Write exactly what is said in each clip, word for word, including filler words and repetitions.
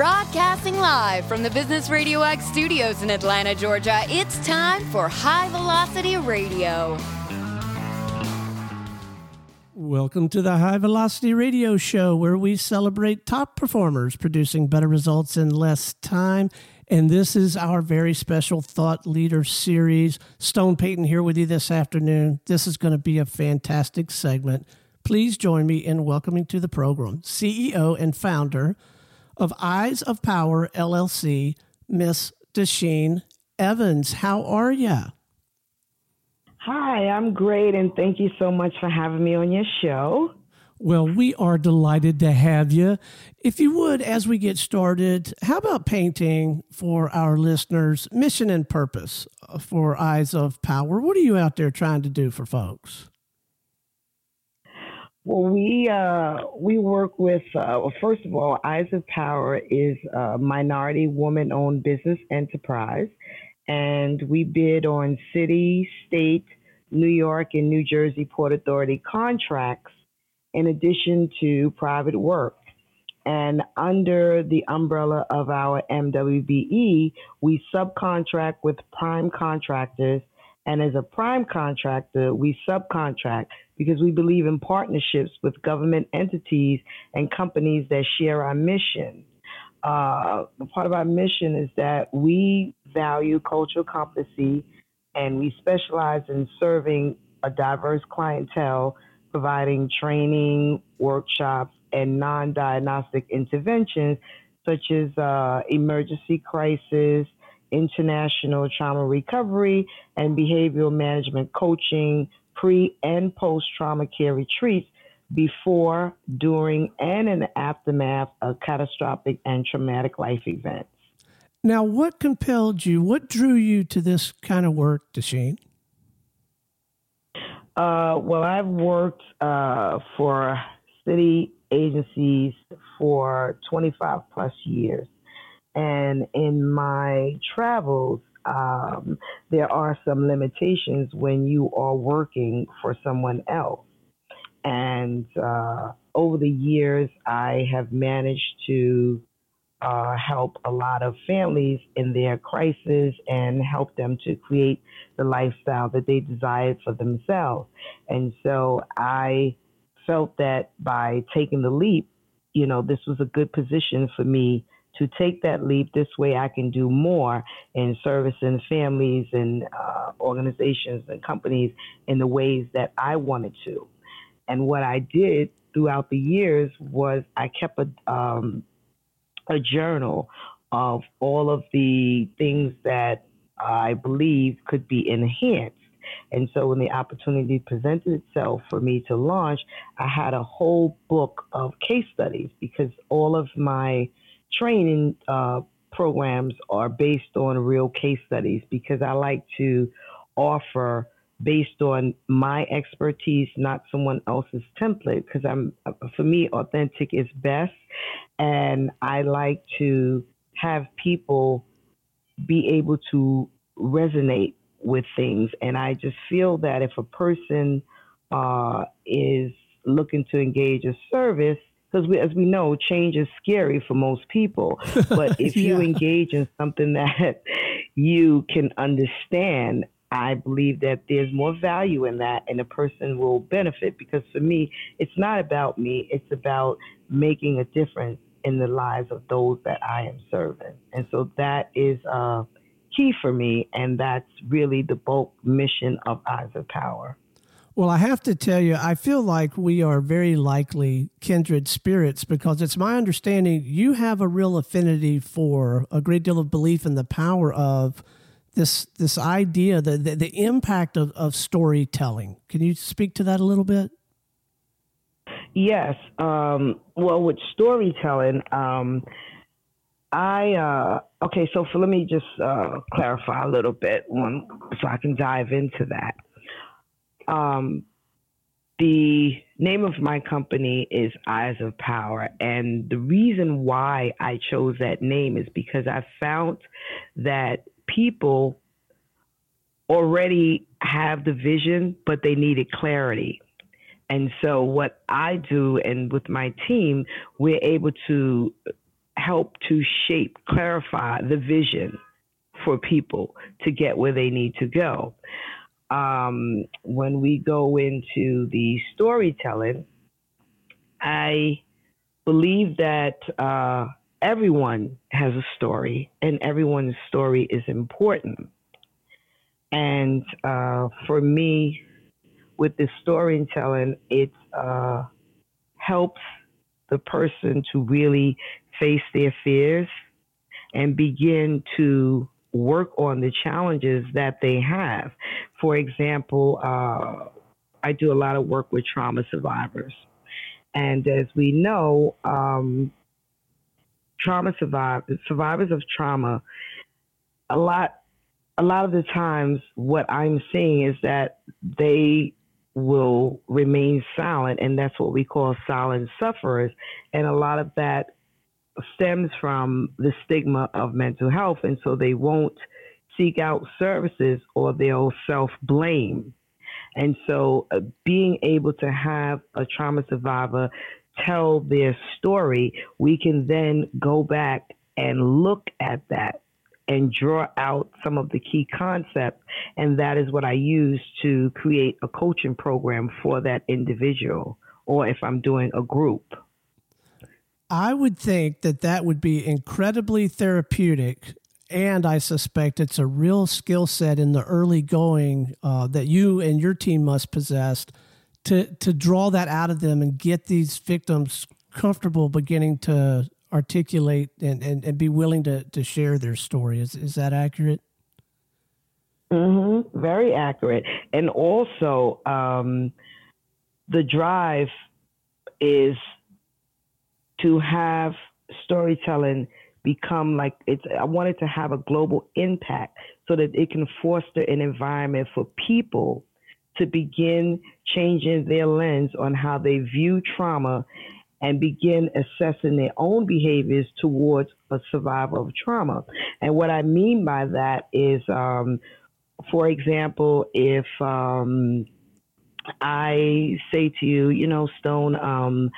Broadcasting live from the Business Radio X studios in Atlanta, Georgia, it's time for High Velocity Radio. Welcome to the High Velocity Radio Show, where we celebrate top performers producing better results in less time. And this is our very special Thought Leader series. Stone Payton here with you this afternoon. This is going to be a fantastic segment. Please join me in welcoming to the program C E O and founder of Eyes of Power, L L C, Miss Desheen Evans. How are you? Hi, I'm great, and thank you so much for having me on your show. Well, we are delighted to have you. If you would, as we get started, how about painting for our listeners mission and purpose for Eyes of Power? What are you out there trying to do for folks? Well, we uh, we work with, uh, well, first of all, Eyes of Power is a minority woman-owned business enterprise, and we bid on city, state, New York, and New Jersey Port Authority contracts in addition to private work. And under the umbrella of our M W B E, we subcontract with prime contractors. And as a prime contractor, we subcontract because we believe in partnerships with government entities and companies that share our mission. Uh, part of our mission is that we value cultural competency, and we specialize in serving a diverse clientele, providing training, workshops, and non-diagnostic interventions such as uh, emergency crisis, international trauma recovery, and behavioral management coaching, pre and post-trauma care retreats before, during, and in the aftermath of catastrophic and traumatic life events. Now, what compelled you, what drew you to this kind of work, Desheen? Uh, well, I've worked uh, for city agencies for twenty-five plus years. And in my travels, um, there are some limitations when you are working for someone else. And uh, over the years, I have managed to uh, help a lot of families in their crisis and help them to create the lifestyle that they desired for themselves. And so I felt that by taking the leap, you know, this was a good position for me to take that leap. This way I can do more in servicing families and uh, organizations and companies in the ways that I wanted to. And what I did throughout the years was I kept a, um, a journal of all of the things that I believe could be enhanced. And so when the opportunity presented itself for me to launch, I had a whole book of case studies because all of my training uh, programs are based on real case studies because I like to offer based on my expertise, not someone else's template, because I'm, for me, authentic is best. And I like to have people be able to resonate with things. And I just feel that if a person uh, is looking to engage a service, because we, as we know, change is scary for most people. But if yeah. you engage in something that you can understand, I believe that there's more value in that and a person will benefit. Because for me, it's not about me. It's about making a difference in the lives of those that I am serving. And so that is uh, key for me. And that's really the bulk mission of Eyes of Power. Well, I have to tell you, I feel like we are very likely kindred spirits because it's my understanding you have a real affinity for a great deal of belief in the power of this this idea, the, the, the impact of, of storytelling. Can you speak to that a little bit? Yes. Um, well, with storytelling, um, I, uh, okay, so for, let me just uh, clarify a little bit one, so I can dive into that. Um, the name of my company is Eyes of Power. And the reason why I chose that name is because I found that people already have the vision, but they needed clarity. And so what I do, and with my team, we're able to help to shape, clarify the vision for people to get where they need to go. Um, when we go into the storytelling, I believe that uh, everyone has a story, and everyone's story is important. And uh, for me, with the storytelling, it uh, helps the person to really face their fears and begin to work on the challenges that they have. For example, uh, I do a lot of work with trauma survivors. And as we know, um, trauma survivors, survivors of trauma, a lot, a lot of the times what I'm seeing is that they will remain silent, and that's what we call silent sufferers. And a lot of that stems from the stigma of mental health, and so they won't seek out services, or they'll self-blame. And so uh, being able to have a trauma survivor tell their story, we can then go back and look at that and draw out some of the key concepts, and that is what I use to create a coaching program for that individual, or if I'm doing a group. I would think that that would be incredibly therapeutic, and I suspect it's a real skill set in the early going uh, that you and your team must possess to to draw that out of them and get these victims comfortable beginning to articulate and, and, and be willing to, to share their story. Is is that accurate? Mm-hmm. Very accurate. And also, um, the drive is to have storytelling become like it's, I want it to have a global impact so that it can foster an environment for people to begin changing their lens on how they view trauma and begin assessing their own behaviors towards a survivor of trauma. And what I mean by that is, um, for example, if um, I say to you, you know, Stone, um,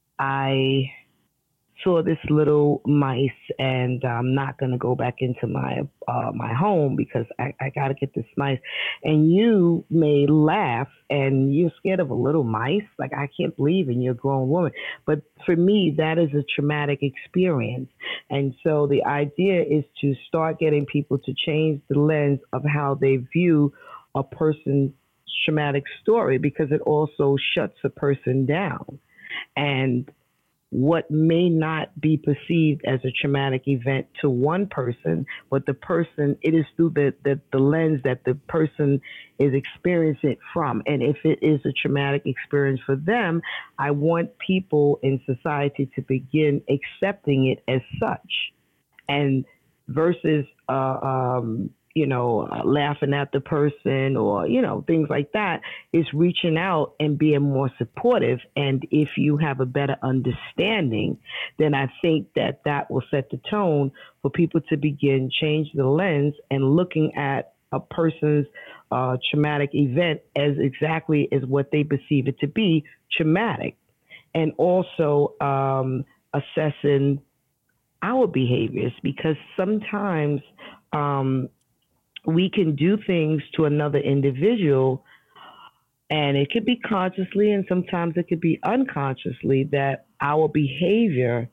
I saw this little mice, and I'm not going to go back into my uh, my home because I, I got to get this mice. And you may laugh, and you're scared of a little mice. Like, I can't believe in you're a grown woman. But for me, that is a traumatic experience. And so the idea is to start getting people to change the lens of how they view a person's traumatic story, because it also shuts a person down. And what may not be perceived as a traumatic event to one person, but the person, it is through the, the, the lens that the person is experiencing it from. And if it is a traumatic experience for them, I want people in society to begin accepting it as such. And versus, uh, um, you know, uh, laughing at the person or, you know, things like that, is reaching out and being more supportive. And if you have a better understanding, then I think that that will set the tone for people to begin change the lens and looking at a person's uh, traumatic event as exactly as what they perceive it to be, traumatic. And also um, assessing our behaviors, because sometimes um, we can do things to another individual, and it could be consciously and sometimes it could be unconsciously, that our behavior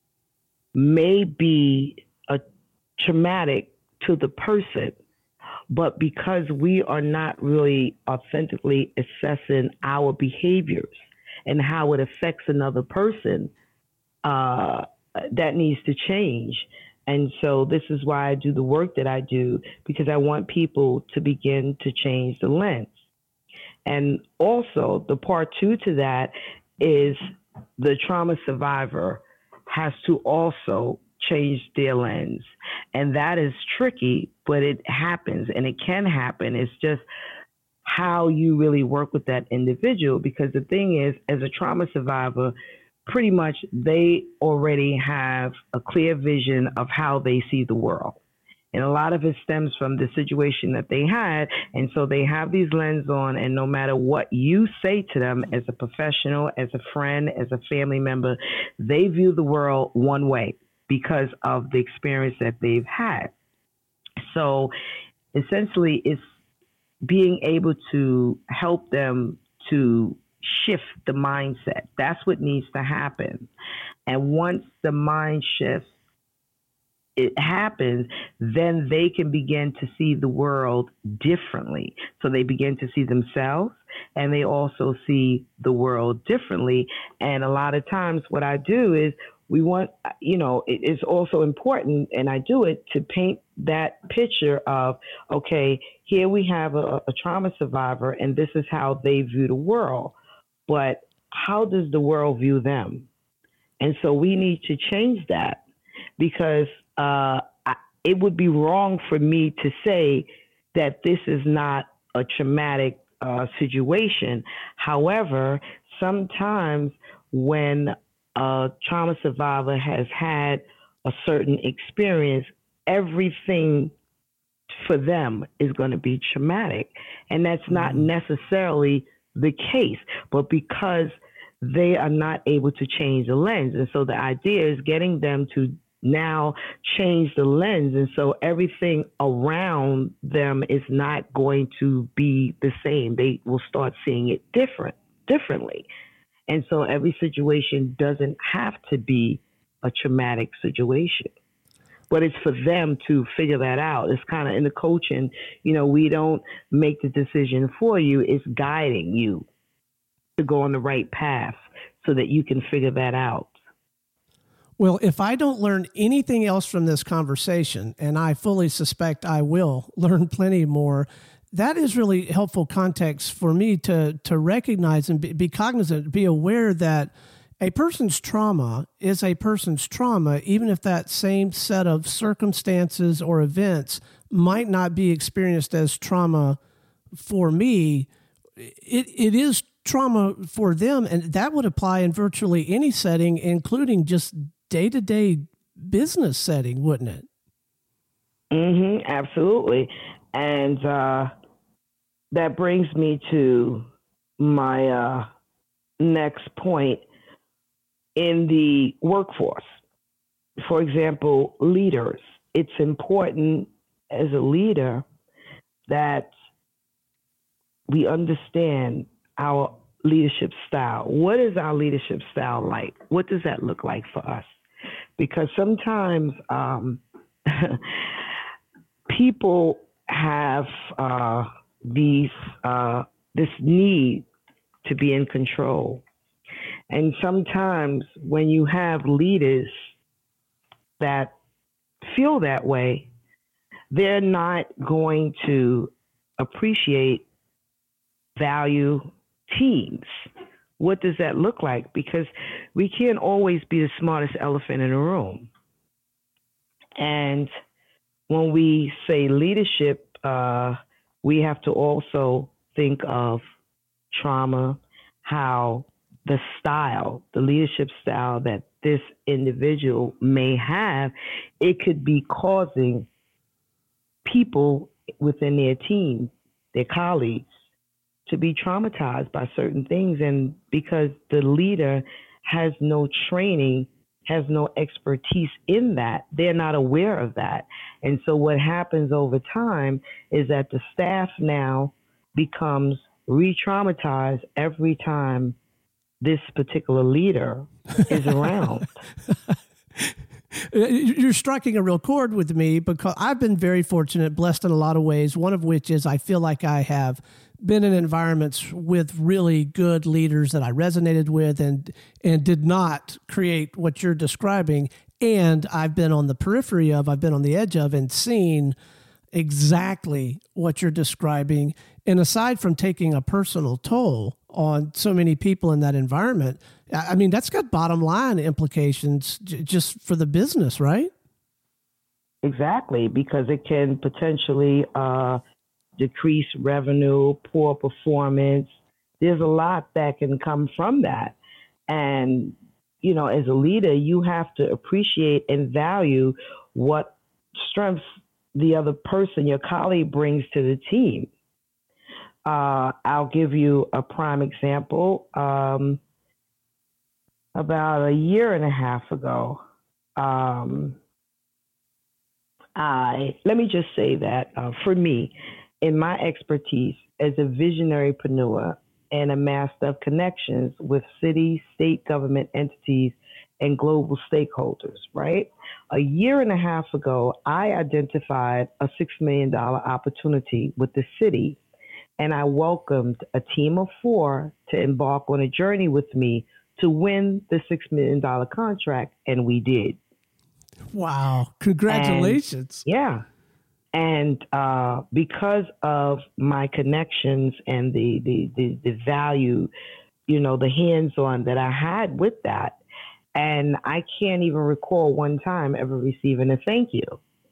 may be a traumatic to the person, but because we are not really authentically assessing our behaviors and how it affects another person, uh, that needs to change. And so this is why I do the work that I do, because I want people to begin to change the lens. And also the part two to that is the trauma survivor has to also change their lens. And that is tricky, but it happens, and it can happen. It's just how you really work with that individual, because the thing is, as a trauma survivor, pretty much they already have a clear vision of how they see the world. And a lot of it stems from the situation that they had. And so they have these lenses on, and no matter what you say to them as a professional, as a friend, as a family member, they view the world one way. because of the experience that they've had. So essentially, it's being able to help them to shift the mindset. That's what needs to happen. And once the mind shifts, it happens, then they can begin to see the world differently. So they begin to see themselves, and they also see the world differently. And a lot of times what I do is we want, you know, it is also important, and I do it to paint that picture of, okay, here we have a, a trauma survivor, and this is how they view the world. But how does the world view them? And so we need to change that, because uh, I, it would be wrong for me to say that this is not a traumatic uh, situation. However, sometimes when a trauma survivor has had a certain experience, everything for them is going to be traumatic. And that's not mm-hmm. necessarily the case, but because they are not able to change the lens. And so the idea is getting them to now change the lens. And so everything around them is not going to be the same. They will start seeing it different, differently. And so every situation doesn't have to be a traumatic situation, but it's for them to figure that out. It's kind of in the coaching, you know, we don't make the decision for you. It's guiding you to go on the right path so that you can figure that out. Well, if I don't learn anything else from this conversation, and I fully suspect I will learn plenty more, that is really helpful context for me to to recognize and be, be cognizant, be aware that a person's trauma is a person's trauma, even if that same set of circumstances or events might not be experienced as trauma for me. It it is trauma for them, and that would apply in virtually any setting, including just day-to-day business setting, wouldn't it? Mm-hmm, absolutely. And uh, that brings me to my uh, next point in the workforce. For example, leaders. It's important as a leader that we understand our leadership style. What is our leadership style like? What does that look like for us? Because sometimes um, people have uh, these uh, this need to be in control. And sometimes when you have leaders that feel that way, they're not going to appreciate, value teams. What does that look like? Because we can't always be the smartest elephant in the room. And when we say leadership, uh, we have to also think of trauma, how the style, the leadership style that this individual may have, it could be causing people within their team, their colleagues, to be traumatized by certain things. And because the leader has no training, has no expertise in that, they're not aware of that. And so what happens over time is that the staff now becomes re-traumatized every time this particular leader is around. You're striking a real chord with me, because I've been very fortunate, blessed in a lot of ways, one of which is I feel like I have been in environments with really good leaders that I resonated with and and did not create what you're describing. And I've been on the periphery of, I've been on the edge of, and seen exactly what you're describing. And aside from taking a personal toll on so many people in that environment, I mean, that's got bottom line implications j- just for the business, right? Exactly, because it can potentially uh, decrease revenue, poor performance. There's a lot that can come from that. And, you know, as a leader, you have to appreciate and value what strengths the other person, your colleague, brings to the team. Uh, I'll give you a prime example. Um, about a year and a half ago, um, I let me just say that uh, for me, in my expertise as a visionarypreneur and a master of connections with city, state government entities, and global stakeholders, right? A year and a half ago, I identified a six million dollars opportunity with the city, and I welcomed a team of four to embark on a journey with me to win the six million dollars contract, and we did. Wow. Congratulations. And, yeah. And uh, because of my connections and the, the, the, the value, you know, the hands-on that I had with that, and I can't even recall one time ever receiving a thank you.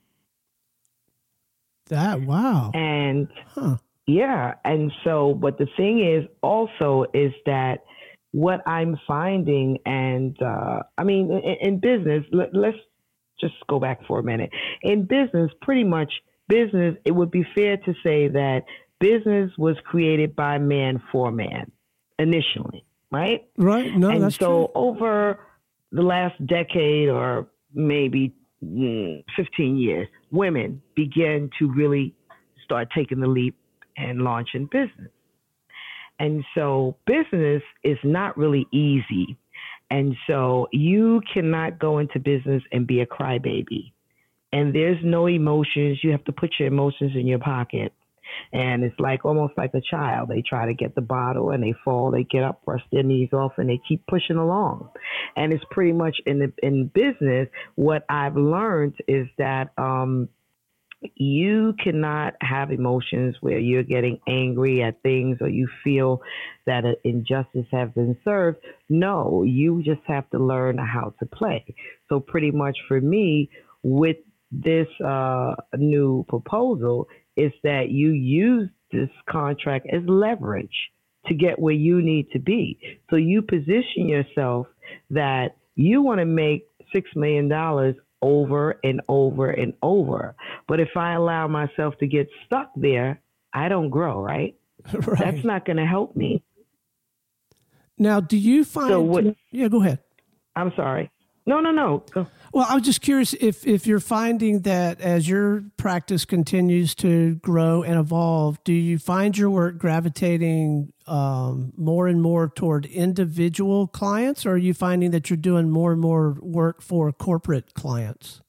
That, wow. And huh. yeah. And so, but the thing is also is that what I'm finding, and uh, I mean, in, in business, let, let's just go back for a minute. In business, pretty much business, it would be fair to say that business was created by man for man initially, right? Right. No, and that's so true. over the last decade or maybe mm, fifteen years, women began to really start taking the leap and launching business. And so business is not really easy. And so you cannot go into business and be a crybaby. And there's no emotions. You have to put your emotions in your pocket. And it's like almost like a child. They try to get the bottle and they fall, they get up, brush their knees off, and they keep pushing along. And it's pretty much in the, in business, what I've learned is that um, you cannot have emotions where you're getting angry at things or you feel that an injustice has been served. No, you just have to learn how to play. So pretty much for me, with this uh, new proposal, is that you use this contract as leverage to get where you need to be. So you position yourself that you want to make six million dollars over and over and over. But if I allow myself to get stuck there, I don't grow, right? Right. That's not going to help me. Now, do you find... So what, yeah, go ahead. I'm sorry. No, no, no. Go. Well, I was just curious if, if you're finding that as your practice continues to grow and evolve, do you find your work gravitating um, more and more toward individual clients, or are you finding that you're doing more and more work for corporate clients?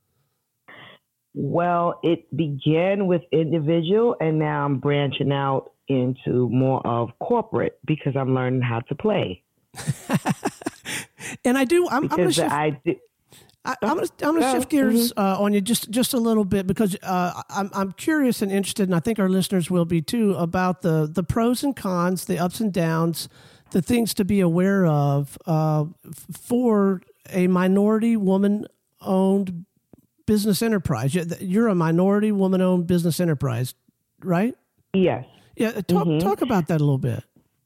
Well, it began with individual, and now I'm branching out into more of corporate because I'm learning how to play. And I do. I'm, I'm going to shift. I do. I, I'm going to I'm going to shift gears uh, on you just just a little bit because uh, I'm I'm curious and interested, and I think our listeners will be too, about the the pros and cons, the ups and downs, the things to be aware of uh, for a minority woman-owned business enterprise. You're a minority woman-owned business enterprise, right? Yes. Yeah. Talk mm-hmm. talk about that a little bit.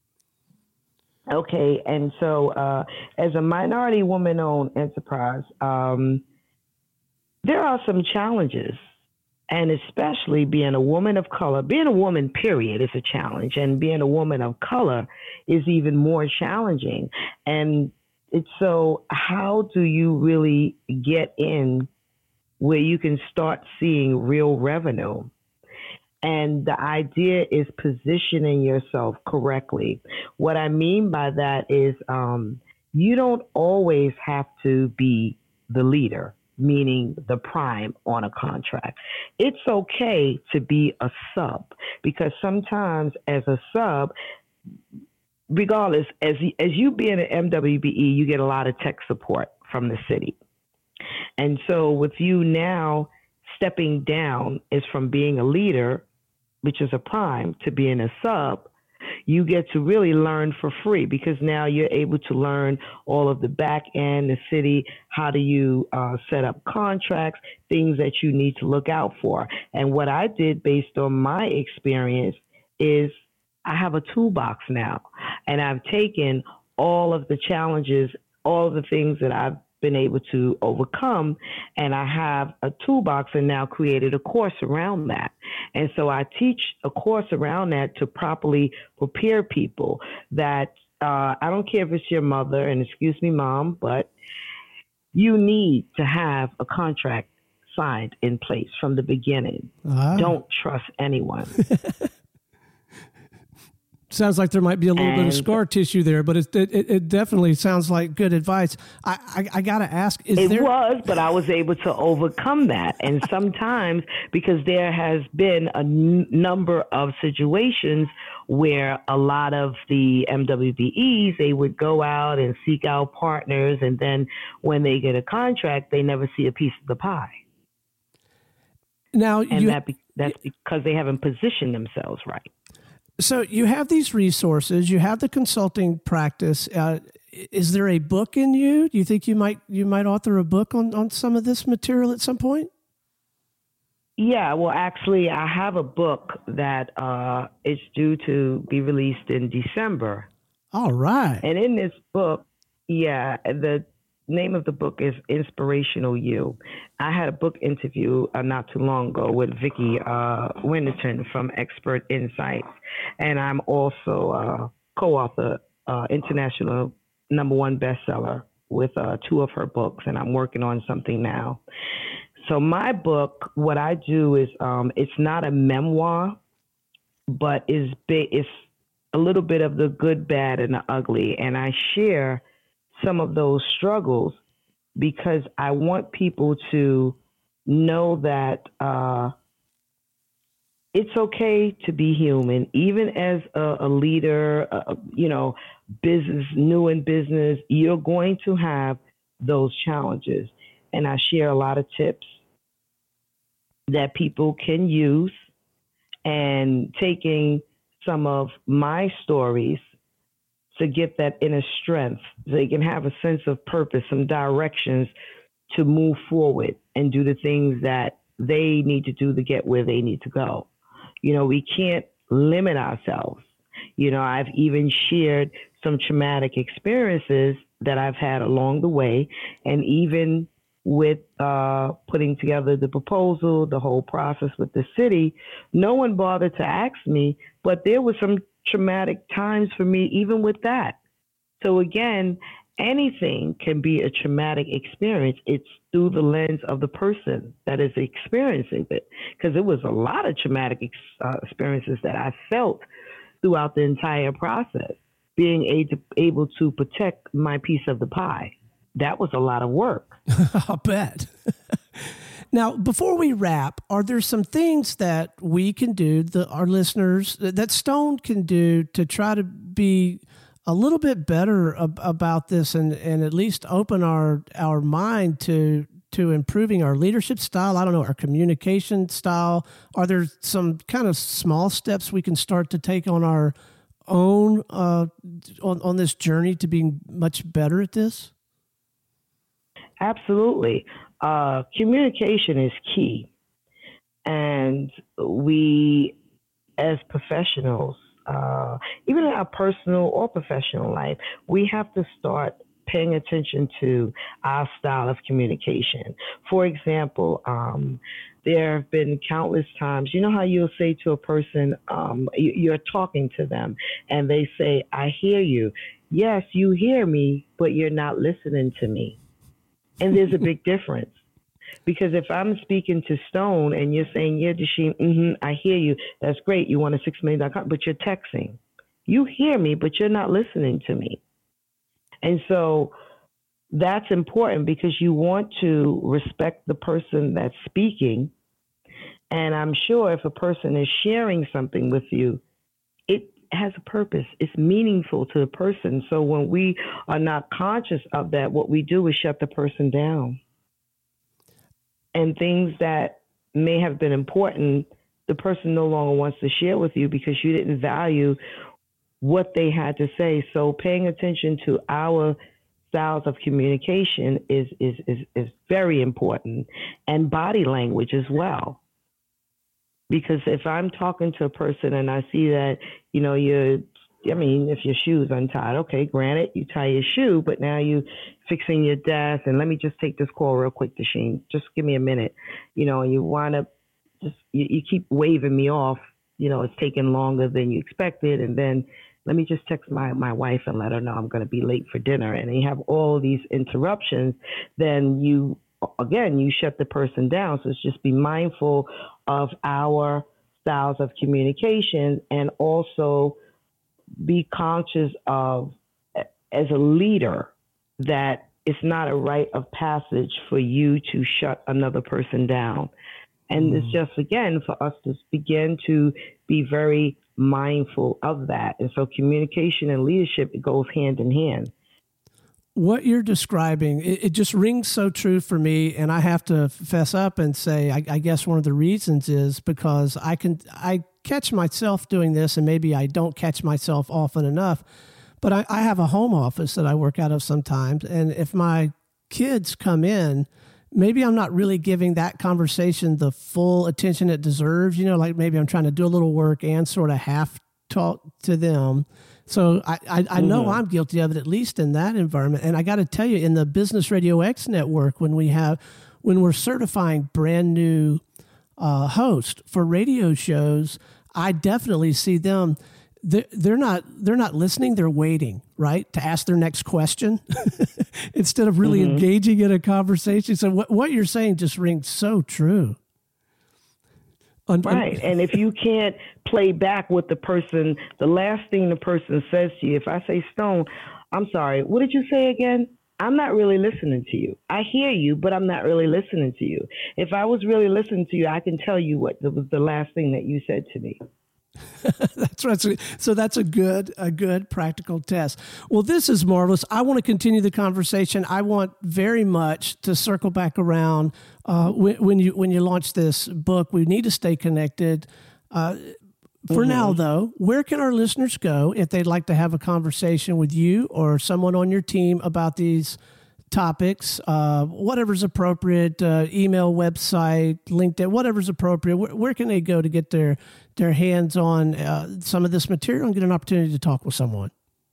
Okay, and so uh, as a minority woman-owned enterprise, um, there are some challenges, and especially being a woman of color, being a woman, period, is a challenge, and being a woman of color is even more challenging. And it's so how do you really get in where you can start seeing real revenue? And the idea is positioning yourself correctly. What I mean by that is um, you don't always have to be the leader, meaning the prime on a contract. It's okay to be a sub, because sometimes as a sub, regardless, as, as you being an M W B E, you get a lot of tech support from the city. And so with you now stepping down is from being a leader, which is a prime, to being a sub, you get to really learn for free, because now you're able to learn all of the back end, the city, how do you uh, set up contracts, things that you need to look out for. And what I did based on my experience is I have a toolbox now, and I've taken all of the challenges, all of the things that I've been able to overcome, and I have a toolbox and now created a course around that. And so I teach a course around that to properly prepare people that uh, I don't care if it's your mother, and excuse me, mom, but you need to have a contract signed in place from the beginning. Ah. Don't trust anyone. Sounds like there might be a little and, bit of scar tissue there, but it, it, it definitely sounds like good advice. I, I, I got to ask, is it there... It was, but I was able to overcome that. And sometimes, because there has been a n- number of situations where a lot of the M W B Es, they would go out and seek out partners, and then when they get a contract, they never see a piece of the pie. Now, and you, that be, that's because they haven't positioned themselves right. So you have these resources, you have the consulting practice. Uh, is there a book in you? Do you think you might you might author a book on, on some of this material at some point? Yeah, well, actually, I have a book that uh, is due to be released in December. All right. And in this book, yeah, the name of the book is Inspirational You. I had a book interview uh, not too long ago with Vicki uh, Winterton from Expert Insights. And I'm also uh, co-author, uh, international number one bestseller with uh, two of her books, and I'm working on something now. So my book, what I do is um, it's not a memoir, but is ba- it's a little bit of the good, bad, and the ugly. And I share some of those struggles because I want people to know that uh, it's okay to be human, even as a, a leader, uh, you know, business, new in business, you're going to have those challenges. And I share a lot of tips that people can use, and taking some of my stories to get that inner strength so they can have a sense of purpose, some directions to move forward and do the things that they need to do to get where they need to go. You know, we can't limit ourselves. You know, I've even shared some traumatic experiences that I've had along the way, and even with uh, putting together the proposal, the whole process with the city, no one bothered to ask me, but there were some traumatic times for me, even with that. So again, anything can be a traumatic experience. It's through the lens of the person that is experiencing it, because it was a lot of traumatic ex- uh, experiences that I felt throughout the entire process. Being able to, able to protect my piece of the pie, that was a lot of work. I'll bet. Now, before we wrap, are there some things that we can do, the, our listeners, that Stone can do to try to be a little bit better ab- about this and, and at least open our, our mind to to improving our leadership style? I don't know, our communication style. Are there some kind of small steps we can start to take on our own uh, on, on this journey to being much better at this? Absolutely. Uh, communication is key. And we, as professionals, uh, even in our personal or professional life, we have to start paying attention to our style of communication. For example, um, there have been countless times, you know how you'll say to a person, um, you're talking to them, and they say, I hear you. Yes, you hear me, but you're not listening to me. And there's a big difference. Because if I'm speaking to Stone and you're saying, yeah, Dasheen, mm-hmm, I hear you. That's great. You want a six million dollars, but you're texting. You hear me, but you're not listening to me. And so that's important because you want to respect the person that's speaking. And I'm sure if a person is sharing something with you, it has a purpose. It's meaningful to the person. So when we are not conscious of that, what we do is shut the person down. And things that may have been important, the person no longer wants to share with you because you didn't value what they had to say. So paying attention to our styles of communication is, is, is, is very important, and body language as well. Because if I'm talking to a person and I see that, you know, you're, I mean, if your shoe's untied, okay, granted, you tie your shoe, but now you fixing your desk, and let me just take this call real quick, Dasheen. Just give me a minute. You know, you wind up just, you, you keep waving me off. You know, it's taking longer than you expected, and then let me just text my, my wife and let her know I'm going to be late for dinner. And you have all these interruptions, then you, again, you shut the person down. So it's just be mindful of our styles of communication, and also be conscious of, as a leader, that it's not a rite of passage for you to shut another person down. And mm. it's just, again, for us to begin to be very mindful of that. And so communication and leadership, it goes hand in hand. What you're describing, it, it just rings so true for me. And I have to fess up and say, I, I guess one of the reasons is because I can, I catch myself doing this, and maybe I don't catch myself often enough, but I, I have a home office that I work out of sometimes. And if my kids come in, maybe I'm not really giving that conversation the full attention it deserves. You know, like maybe I'm trying to do a little work and sort of half talk to them. So I, I, I know mm-hmm. I'm guilty of it, at least in that environment. And I got to tell you, in the Business Radio X network, when we have, when we're certifying brand new uh, hosts for radio shows, I definitely see them. They're, they're not, they're not listening. They're waiting, right, to ask their next question instead of really mm-hmm. engaging in a conversation. So what, what you're saying just rings so true. Right. And if you can't play back what the person, the last thing the person says to you, if I say, Stone, I'm sorry, what did you say again? I'm not really listening to you. I hear you, but I'm not really listening to you. If I was really listening to you, I can tell you what was the last thing that you said to me. That's right. So, so that's a good, a good practical test. Well, this is marvelous. I want to continue the conversation. I want very much to circle back around uh, when, when you when you launch this book. We need to stay connected. Uh, for mm-hmm. now, though, where can our listeners go if they'd like to have a conversation with you or someone on your team about these topics, uh, whatever's appropriate, uh, email, website, LinkedIn, whatever's appropriate? Where, where can they go to get their their hands on uh, some of this material and get an opportunity to talk with someone?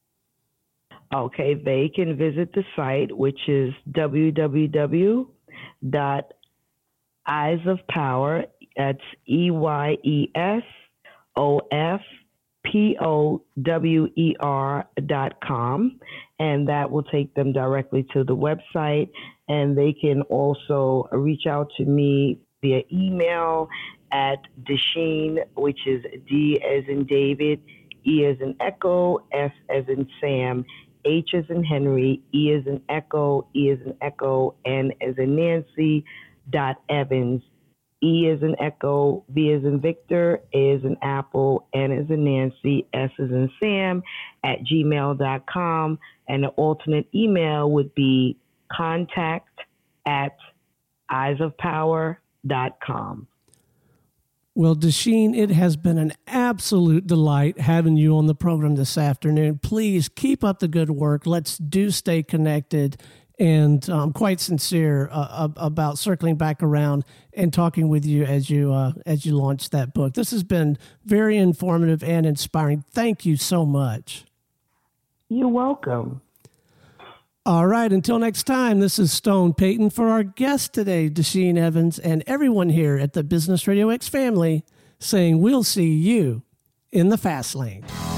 Okay, they can visit the site, which is w w w dot eyes of power. That's E Y E S O F P O W E R dot com, and that will take them directly to the website. And they can also reach out to me via email at Desheen, which is D as in David, E as in Echo, S as in Sam, H as in Henry, E as in Echo, E as in Echo, N as in Nancy, dot Evans, E as in Echo, V as in Victor, A as in Apple, N as in Nancy, S as in Sam, at gmail dot com. And the alternate email would be contact at eyes of power dot com. Well, Desheen, it has been an absolute delight having you on the program this afternoon. Please keep up the good work. Let's do stay connected. And I'm quite sincere uh, about circling back around and talking with you as you uh, as you launch that book. This has been very informative and inspiring. Thank you so much. You're welcome. All right. Until next time, this is Stone Payton for our guest today, Desheen Evans, and everyone here at the Business Radio X family saying we'll see you in the fast lane.